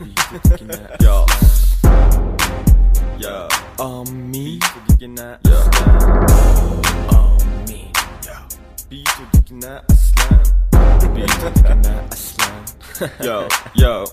یا آمی دیگه نه آمی بی تو دیگه نه اصلا بی تو دیگه نه اصلا یا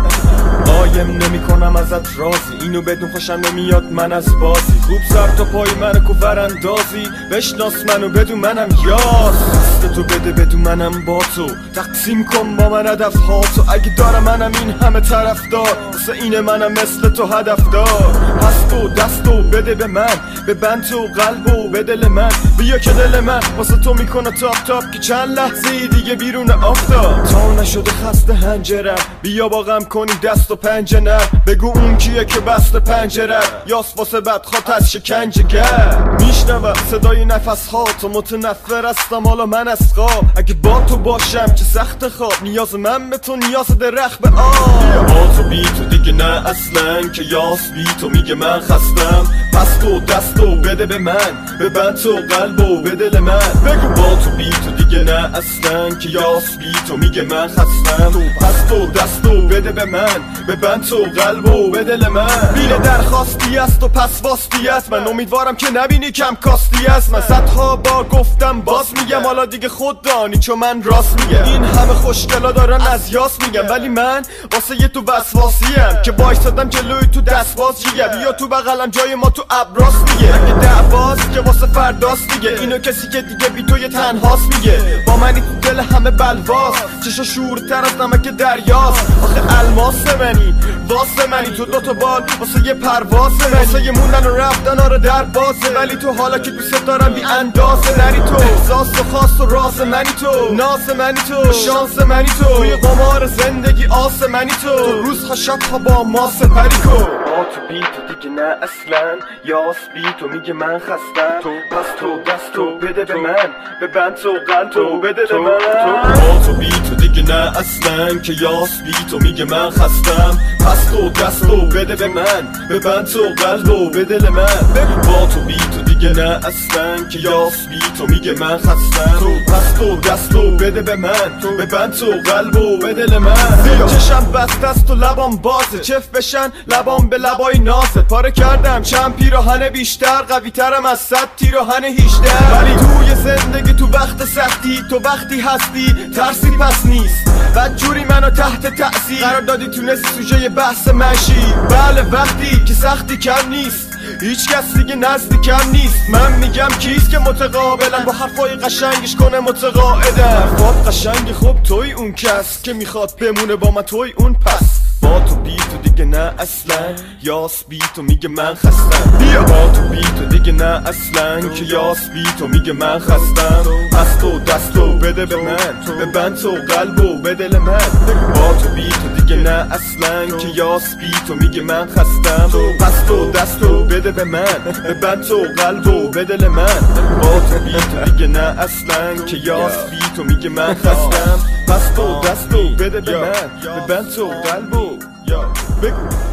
قایم نمی کنم ازت رازی، اینو بدون خوشم نمیاد من از بازی. خوب سر تا پای منو کوفر اندازی، بشناس منو بدون منم یاس. دست تو بده بدون منم با تو، تقسیم کن با من هدف ها تو. اگه دارم منم این همه طرفدار، واسه اینه منم مثل تو هدف دار. پس تو دستو بده به من، به بند تو قلبو به دل من. بیا که دل من واسه تو میکنه تاپ تاپ، که چند لحظه دیگه بیرون آفتاب. تا نشده خسته هنجرم، بیا با غم کنی دست و پنجه نر. بگو اون کیه که بست پنجره، یاس واسه بدخواد از شکنجه گر. میشنوم صدای نفس ها تو، متنفر هستم حالا من از خواب. اگه با تو باشم چه سخت خواب، نیاز من به تو نیاز درخت به آب. بیا با تو بی تو دیگه نه اصلا، که یاس بی تو میگه من خستم. پس تو دستو بده به من، به بند تو قلبو به دل من. بگو با تو بی تو دیگه نه اصلا، که یاس بی تو میگه من خستم. پس تو دستو بده به من، به بند تو قلبو به دل من. بیل درخواستی است و پس واسطی است، من امیدوارم که نبینی کم کاستی است. من صدها بار گفتم باز میگم، حالا دیگه خود دانی چون من راست میگم. این همه خوشگلا دارن از یاس میگم، ولی من واسه یه تو وسواسیم که وایسادم جلوی تو دستباز جیگه. بیا تو بغلم جای ما تو ابراس دیگه. اگه دعواست که واسه فرداست دیگه، اینو کسی که دیگه بی تو یه تنهاست میگه. با منی تو دل همه بلواست، چشا شورتر از نمک دریاست. آخه الماس منی واسه منی، تو دوتا بال واسه یه پرواز منی. واسه یه موندن و رفتن آره در بازه، ولی تو حالا که دوست دارم بی اندازه. نری تو احساس و خاص و راز منی تو، ناز منی تو، شانس منی تو. توی قمار زندگی آس منی تو، روزها شبها با ما سپری کن. با تو بی تو دیگه نه اصلا، یاس بی تو میگه من خستم. تو پس تو دستو بده به من، به بند تو قلبو بده به من. با تو بی تو دیگه نه اصلا، که یاس بی تو میگه من خستم. پس تو دستو بده به من، به بند تو قلبو به دل من. با تو بی تو دیگه نه اصلا، که یاس بی تو میگه من خستم. پس تو دستو بده به من، به بند تو قلبو به دل من. چشم بسته است و لبام بازه، چف بشن لبام به لبای نازت. پاره کردم چند پیراهن بیشتر، قوی ترم از 100 پیراهن 18. ولی توی زندگی تو وقت سختی، تو وقتی هستی ترسی پس نیست. بدجوری منو تحت تأثیر قرار دادی، تونستی سوژه بحث منشی. بله وقتی که سختی کم نیست، هیچ کس دیگه نزدیکم نیست. من میگم کیست که متقابلن، با حرفای قشنگش کنه متقاعدن. حرفات قشنگی خب توی اون کس که میخواد بمونه با من، توی اون پس. با تو بی تو دیگه نه اصلا، یاس بی تو میگه من خستم. بیا با تو بی تو دیگه نه اصلا، که یاس بی تو میگه من خستم. پس تو دستو بده به من، به بند تو قلبو به دل من. با تو بی تو دیگه نه اصلا، که یاس بی تو میگه من خستم. پس تو دستو بده به من، به بند تو قلبو به دل من. با تو بی تو دیگه نه اصلا، که یاس بی تو میگه من خستم. پس تو دستو بده به من، به بند تو قلبو بگو.